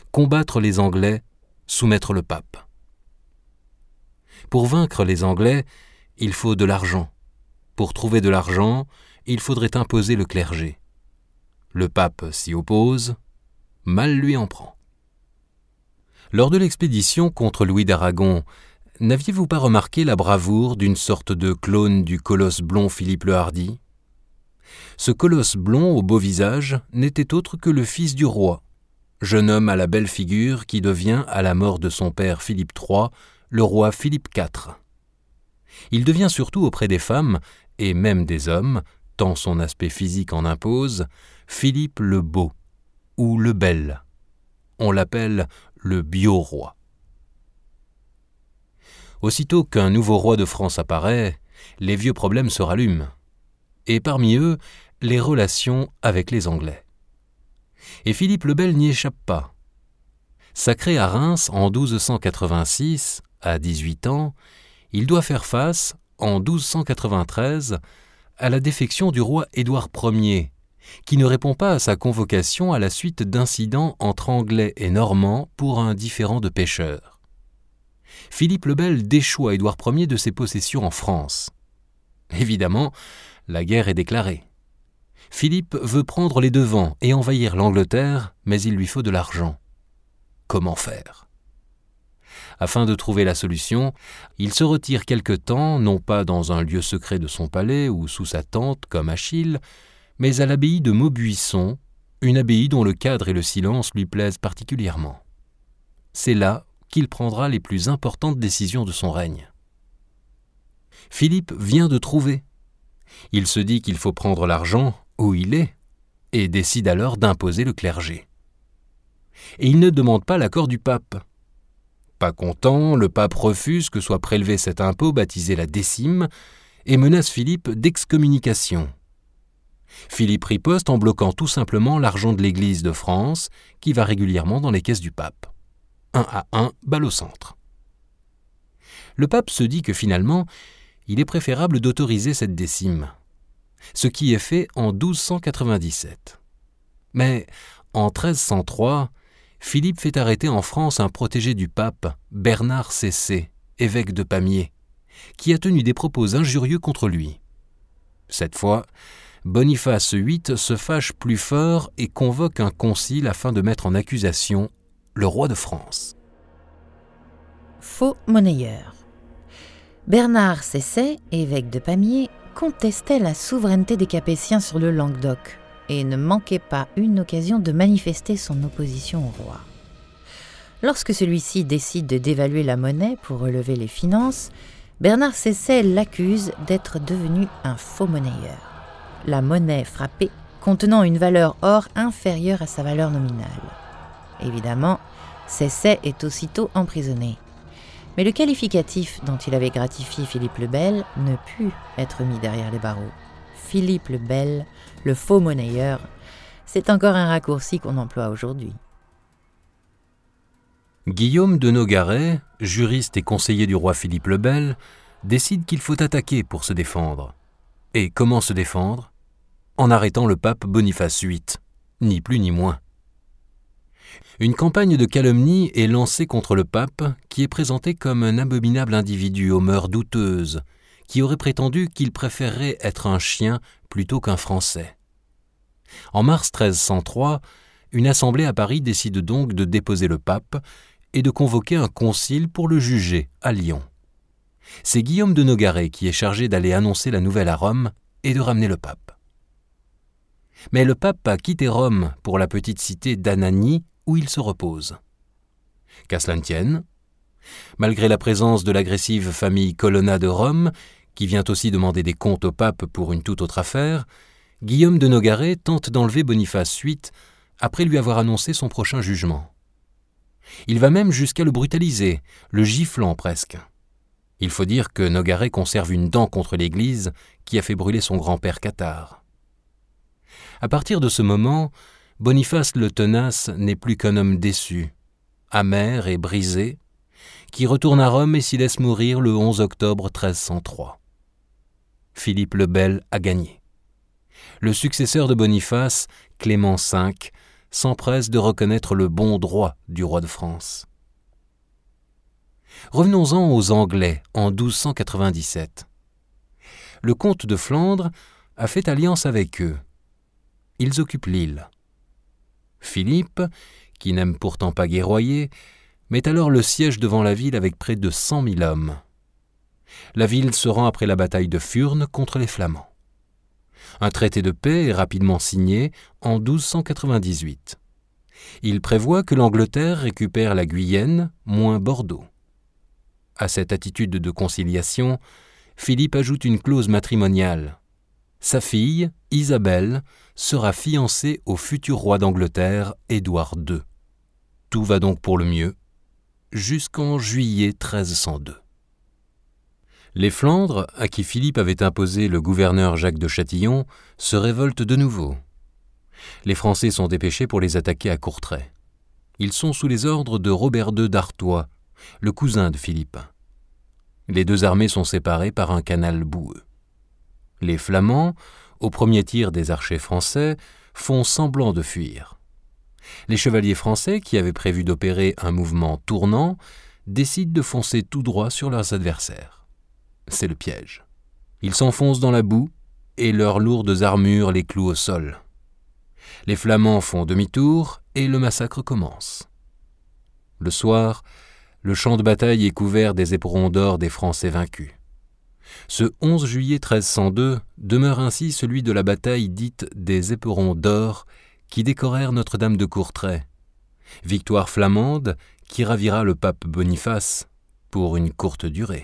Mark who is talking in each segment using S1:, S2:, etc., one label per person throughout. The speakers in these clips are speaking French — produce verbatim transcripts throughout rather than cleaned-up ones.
S1: combattre les Anglais, soumettre le pape. Pour vaincre les Anglais, il faut de l'argent. Pour trouver de l'argent, il faudrait imposer le clergé. Le pape s'y oppose, mal lui en prend. Lors de l'expédition contre Louis d'Aragon, n'aviez-vous pas remarqué la bravoure d'une sorte de clone du colosse blond Philippe le Hardi ? Ce colosse blond au beau visage n'était autre que le fils du roi, jeune homme à la belle figure qui devient, à la mort de son père Philippe trois, le roi Philippe quatre. Il devient surtout auprès des femmes, et même des hommes, tant son aspect physique en impose, Philippe le Beau, ou le Bel. On l'appelle le bio-roi. Aussitôt qu'un nouveau roi de France apparaît, les vieux problèmes se rallument, et parmi eux, les relations avec les Anglais. Et Philippe le Bel n'y échappe pas. Sacré à Reims en douze cent quatre-vingt-six, à dix-huit ans, il doit faire face, en douze cent quatre-vingt-treize, à la défection du roi Édouard Ier, qui ne répond pas à sa convocation à la suite d'incidents entre Anglais et Normands pour un différend de pêcheurs. Philippe le Bel déchoit Édouard Ier de ses possessions en France. Évidemment, la guerre est déclarée. Philippe veut prendre les devants et envahir l'Angleterre, mais il lui faut de l'argent. Comment faire ? Afin de trouver la solution, il se retire quelque temps, non pas dans un lieu secret de son palais ou sous sa tente comme Achille, mais à l'abbaye de Maubuisson, une abbaye dont le cadre et le silence lui plaisent particulièrement. C'est là qu'il prendra les plus importantes décisions de son règne. Philippe vient de trouver. Il se dit qu'il faut prendre l'argent où il est, et décide alors d'imposer le clergé. Et il ne demande pas l'accord du pape. Pas content, le pape refuse que soit prélevé cet impôt baptisé la décime et menace Philippe d'excommunication. Philippe riposte en bloquant tout simplement l'argent de l'Église de France qui va régulièrement dans les caisses du pape. Un à un, balle au centre. Le pape se dit que finalement, il est préférable d'autoriser cette décime, ce qui est fait en douze cent quatre-vingt-dix-sept. Mais en treize cent trois, Philippe fait arrêter en France un protégé du pape, Bernard Cessé, évêque de Pamiers, qui a tenu des propos injurieux contre lui. Cette fois, Boniface huit se fâche plus fort et convoque un concile afin de mettre en accusation le roi de France.
S2: Faux monnayeur. Bernard Cessé, évêque de Pamiers, contestait la souveraineté des Capétiens sur le Languedoc et ne manquait pas une occasion de manifester son opposition au roi. Lorsque celui-ci décide de dévaluer la monnaie pour relever les finances, Bernard Cessé l'accuse d'être devenu un faux monnayeur. La monnaie frappée contenant une valeur or inférieure à sa valeur nominale. Évidemment, Cessé est aussitôt emprisonné. Mais le qualificatif dont il avait gratifié Philippe le Bel ne put être mis derrière les barreaux. Philippe le Bel, le faux monnayeur, c'est encore un raccourci qu'on emploie aujourd'hui.
S1: Guillaume de Nogaret, juriste et conseiller du roi Philippe le Bel, décide qu'il faut attaquer pour se défendre. Et comment se défendre ? En arrêtant le pape Boniface huit, ni plus ni moins. Une campagne de calomnie est lancée contre le pape, qui est présenté comme un abominable individu aux mœurs douteuses, qui aurait prétendu qu'il préférerait être un chien plutôt qu'un Français. En mars treize cent trois, une assemblée à Paris décide donc de déposer le pape et de convoquer un concile pour le juger à Lyon. C'est Guillaume de Nogaret qui est chargé d'aller annoncer la nouvelle à Rome et de ramener le pape. Mais le pape a quitté Rome pour la petite cité d'Anagni où il se repose. Qu'à cela ne tienne, malgré la présence de l'agressive famille Colonna de Rome, qui vient aussi demander des comptes au pape pour une toute autre affaire, Guillaume de Nogaret tente d'enlever Boniface huit après lui avoir annoncé son prochain jugement. Il va même jusqu'à le brutaliser, le giflant presque. Il faut dire que Nogaret conserve une dent contre l'Église qui a fait brûler son grand-père cathare. À partir de ce moment, Boniface le Tenace n'est plus qu'un homme déçu, amer et brisé, qui retourne à Rome et s'y laisse mourir le onze octobre treize cent trois. Philippe le Bel a gagné. Le successeur de Boniface, Clément cinq, s'empresse de reconnaître le bon droit du roi de France. Revenons-en aux Anglais en douze cent quatre-vingt-dix-sept. Le comte de Flandre a fait alliance avec eux. Ils occupent l'île. Philippe, qui n'aime pourtant pas guerroyer, met alors le siège devant la ville avec près de cent mille hommes. La ville se rend après la bataille de Furnes contre les Flamands. Un traité de paix est rapidement signé en douze cent quatre-vingt-dix-huit. Il prévoit que l'Angleterre récupère la Guyenne, moins Bordeaux. À cette attitude de conciliation, Philippe ajoute une clause matrimoniale. Sa fille, Isabelle, sera fiancée au futur roi d'Angleterre, Édouard deux. Tout va donc pour le mieux, jusqu'en juillet treize cent deux. Les Flandres, à qui Philippe avait imposé le gouverneur Jacques de Châtillon, se révoltent de nouveau. Les Français sont dépêchés pour les attaquer à Courtrai. Ils sont sous les ordres de Robert deux d'Artois, le cousin de Philippe. Les deux armées sont séparées par un canal boueux. Les Flamands, au premier tir des archers français, font semblant de fuir. Les chevaliers français, qui avaient prévu d'opérer un mouvement tournant, décident de foncer tout droit sur leurs adversaires. C'est le piège. Ils s'enfoncent dans la boue et leurs lourdes armures les clouent au sol. Les Flamands font demi-tour et le massacre commence. Le soir, le champ de bataille est couvert des éperons d'or des Français vaincus. Ce onze juillet treize cent deux demeure ainsi celui de la bataille dite des éperons d'or qui décorèrent Notre-Dame de Courtrai, victoire flamande qui ravira le pape Boniface pour une courte durée.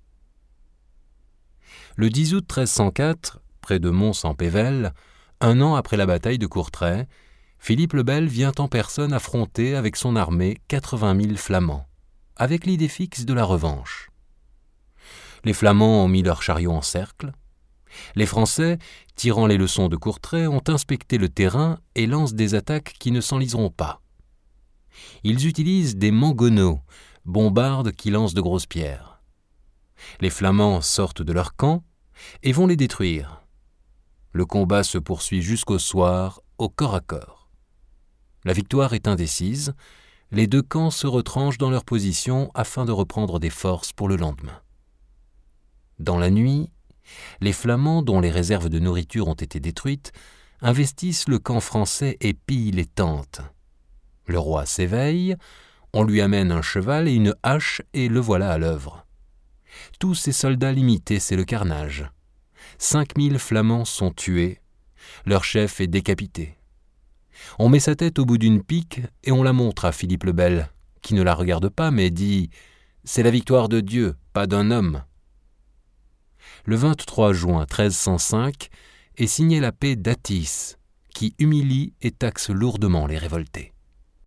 S1: Le dix août treize cent quatre, près de Mons-en-Pévèle, un an après la bataille de Courtrai, Philippe le Bel vient en personne affronter avec son armée quatre-vingt mille Flamands, avec l'idée fixe de la revanche. Les Flamands ont mis leurs chariots en cercle. Les Français, tirant les leçons de Courtrai, ont inspecté le terrain et lancent des attaques qui ne s'enliseront pas. Ils utilisent des mangonneaux, bombardes qui lancent de grosses pierres. Les Flamands sortent de leur camp et vont les détruire. Le combat se poursuit jusqu'au soir, au corps à corps. La victoire est indécise. Les deux camps se retranchent dans leur position afin de reprendre des forces pour le lendemain. Dans la nuit, les Flamands, dont les réserves de nourriture ont été détruites, investissent le camp français et pillent les tentes. Le roi s'éveille, on lui amène un cheval et une hache et le voilà à l'œuvre. Tous ces soldats limités, c'est le carnage. Cinq mille Flamands sont tués, leur chef est décapité. On met sa tête au bout d'une pique et on la montre à Philippe le Bel, qui ne la regarde pas mais dit « C'est la victoire de Dieu, pas d'un homme ». Le vingt-trois juin treize cent cinq est signée la paix d'Athis, qui humilie et taxe lourdement les révoltés.